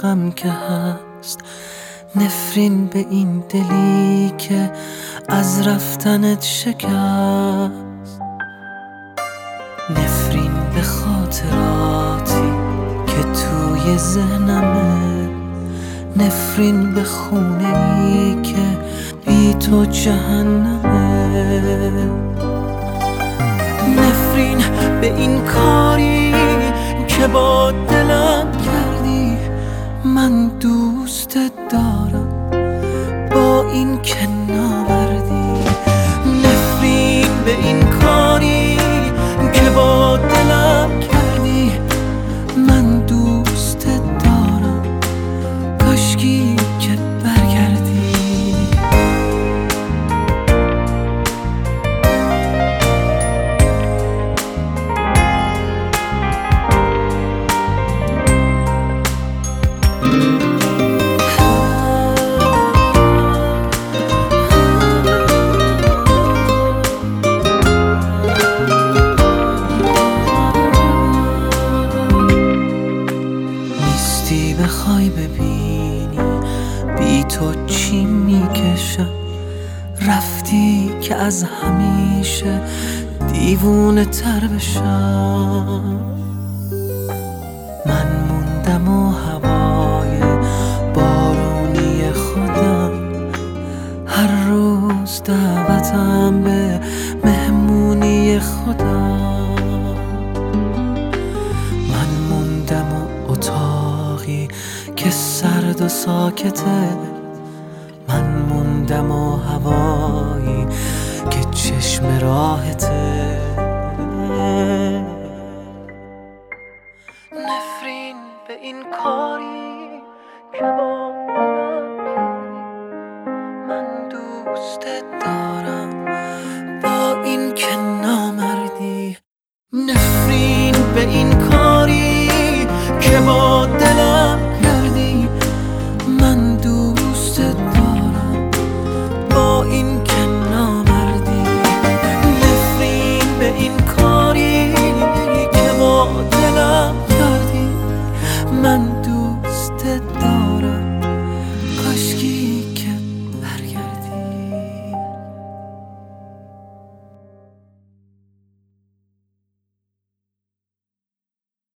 غم که هست، نفرین به این دلی که از رفتنت شکست، نفرین به خاطراتی که توی ذهنمه، نفرین به خونه‌ای که بی تو جهنمه، نفرین به این کاری که با دلم کردی. من دوستت دارم با این که نامردی، نفرین به این کاری که با دلم کردی. من دوستت دارم کاشکی که برگردی. بخوای ببینی بی تو چی میکشم، رفتی که از همیشه دیوونه تر بشم. من موندم و هوای بارونی خودم، هر روز دعوتم به مهمونی خودم. من موندم و اتاقی که سرد و ساکته، من موندم و هوایی که چشم راحته. نفرین به این کاری که با